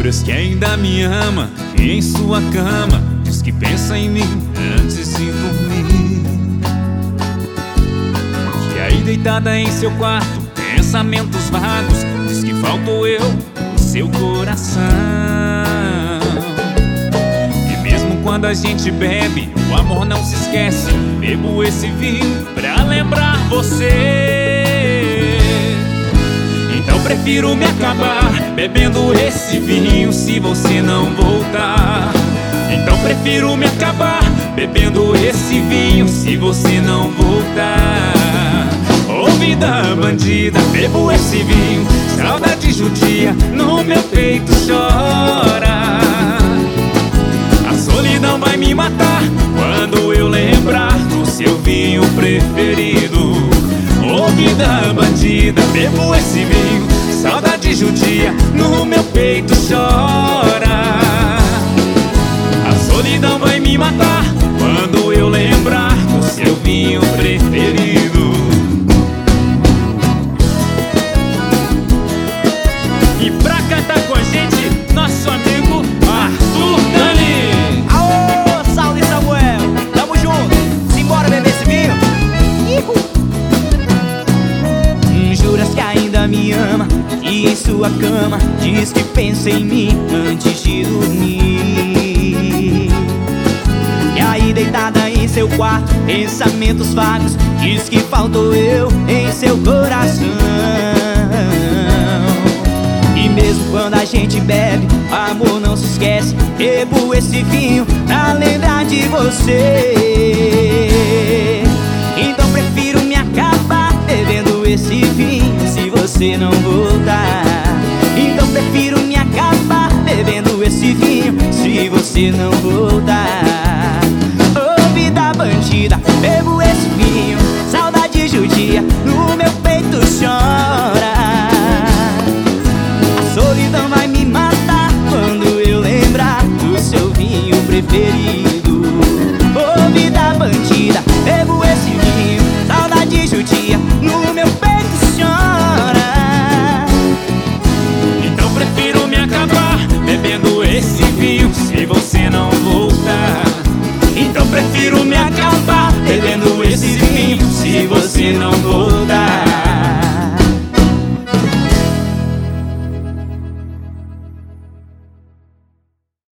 Juras que ainda me ama e em sua cama diz que pensa em mim antes de dormir. Que aí deitada em seu quarto, pensamentos vagos, diz que faltou eu no seu coração. E mesmo quando a gente bebe, o amor não se esquece. Bebo esse vinho pra lembrar você. Então prefiro me acabar bebendo esse vinho se você não voltar. Então prefiro me acabar bebendo esse vinho se você não voltar. Ô vida bandida, bebo esse vinho, saudade judia no meu peito chora. A solidão vai me matar quando eu lembrar do seu vinho preferido. Ô vida bandida, bebo esse vinho, saudade judia no meu peito chora. A solidão vai me matar quando eu lembrar do seu vinho preferido. E pra cantar com a gente, nosso amigo Arthur Dani. Aô, Saulo e Samuel, tamo junto, simbora beber esse vinho. Juras que ainda me ama e em sua cama diz que pensa em mim antes de dormir. E aí deitada em seu quarto, pensamentos vagos, diz que faltou eu em seu coração. E mesmo quando a gente bebe, amor não se esquece. Bebo esse vinho pra lembrar de você. Então prefiro me acabar bebendo esse vinho se você não voltar. Então prefiro me acabar bebendo esse vinho se você não voltar. Ô vida bandida, bebo esse vinho, saudade judia no meu peito chora. A solidão vai me matar quando eu lembrar do seu vinho preferido. Ô vida bandida, bebo esse vinho, saudade judia no meu peito chora. Então prefiro me acabar bebendo esse vinho se você não voltar. Então prefiro me acabar bebendo esse vinho se você não voltar.